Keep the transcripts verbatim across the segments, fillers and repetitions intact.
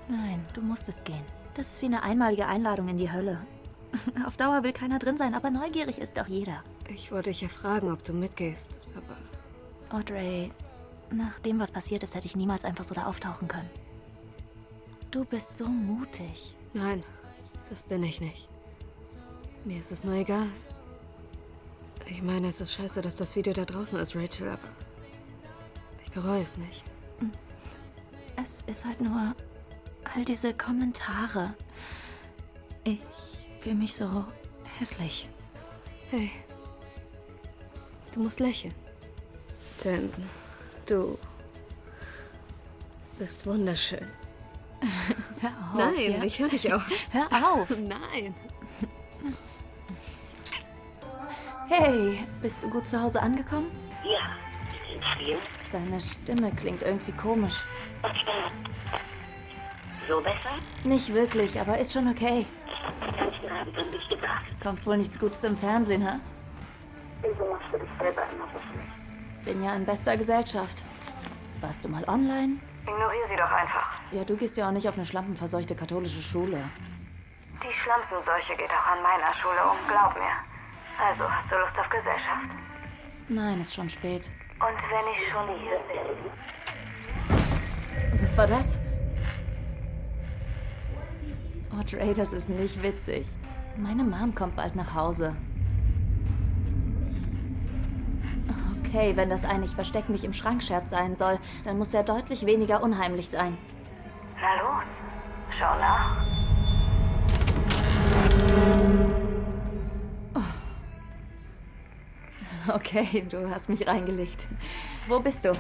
Nein, du musstest gehen. Das ist wie eine einmalige Einladung in die Hölle. Auf Dauer will keiner drin sein, aber neugierig ist doch jeder. Ich wollte dich ja fragen, ob du mitgehst, aber... Audrey, nach dem, was passiert ist, hätte ich niemals einfach so da auftauchen können. Du bist so mutig. Nein, das bin ich nicht. Mir ist es nur egal. Ich meine, es ist scheiße, dass das Video da draußen ist, Rachel, aber... ich bereue es nicht. Es ist halt nur all diese Kommentare. Ich fühle mich so hässlich. Hey, du musst lächeln. Denn du bist wunderschön. Hör auf. Nein, ja? ich höre nicht auf. Hör auf. Nein. Hey, bist du gut zu Hause angekommen? Ja, ins Spiel. Deine Stimme klingt irgendwie komisch. So besser? Nicht wirklich, aber ist schon okay. Den ganzen Abend an dich gebracht. Kommt wohl nichts Gutes im Fernsehen, hä? Wieso machst du dich selber immer so schlecht? Bin ja in bester Gesellschaft. Warst du mal online? Ignoriere sie doch einfach. Ja, du gehst ja auch nicht auf eine schlampenverseuchte katholische Schule. Die Schlampenseuche geht auch an meiner Schule um, glaub mir. Also, hast du Lust auf Gesellschaft? Nein, ist schon spät. Und wenn ich schon hier bin... Was war das? Audrey, das ist nicht witzig. Meine Mom kommt bald nach Hause. Okay, wenn das ein Ich versteck mich im Schrank-Scherz sein soll, dann muss er deutlich weniger unheimlich sein. Na los, schau nach. Okay, du hast mich reingelegt. Wo bist du?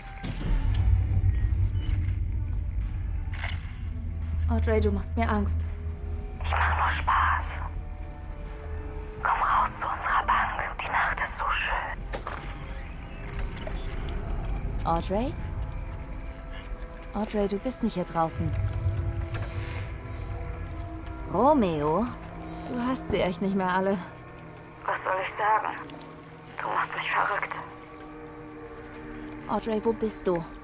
Audrey, du machst mir Angst. Ich mach nur Spaß. Komm raus zu unserer Bank. Die Nacht ist so schön. Audrey? Audrey, du bist nicht hier draußen. Romeo? Du hast sie echt nicht mehr alle. Was soll ich sagen? Du machst mich verrückt. Audrey, wo bist du?